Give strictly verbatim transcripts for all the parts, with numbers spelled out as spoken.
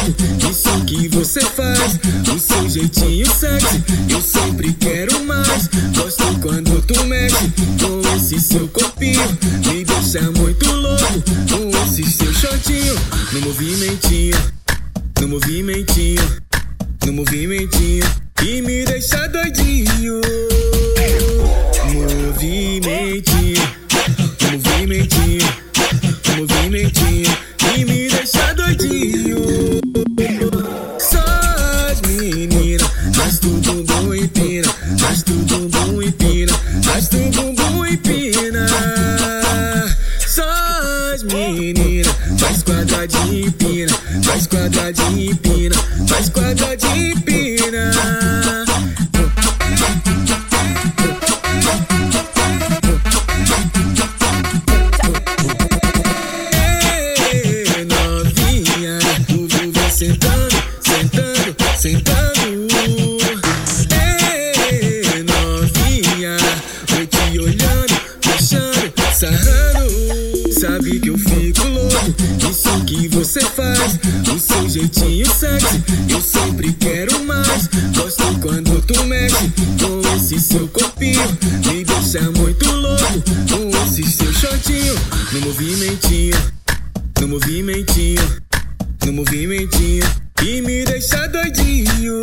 louco, isso que você faz, o seu jeitinho sexy, eu sempre quero mais. Gosto quando tu mexe com esse seu corpinho, me deixa muito louco com esse seu shortinho. No movimentinho, no movimentinho, no movimentinho, e me deixa doidinho. Movimentinho, movimentinho, movimentinho, e me deixa doidinho. Só as meninas, mas tu bumbum empina, mas tu bumbum empina, mas tu bumbum empina. Só as meninas, faz quadradinho empina, faz quadradinho empina, faz quadradinho empina. Sentando, sentando, sentando. Ei, novinha, vou te olhando, puxando, sarrando. Sabe que eu fico louco, isso que você faz, o seu jeitinho sexy, eu sempre quero mais. Gosto quando tu mexe com esse seu corpinho, me deixa muito louco com esse seu shortinho. No movimentinho, no movimentinho, no movimentinho, e me deixa doidinho.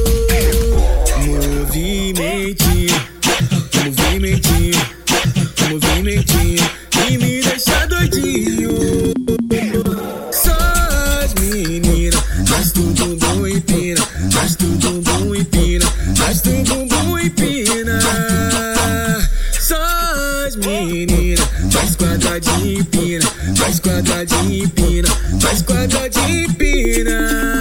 Movimentinho, movimentinho, movimentinho, e me deixa doidinho. Só as meninas, mas tu bumbum empina, mas tu bumbum empina, mas tu bumbum empina. Só as meninas, faz quadradinho empina, faz quadradinho empina, faz quadradinho empina.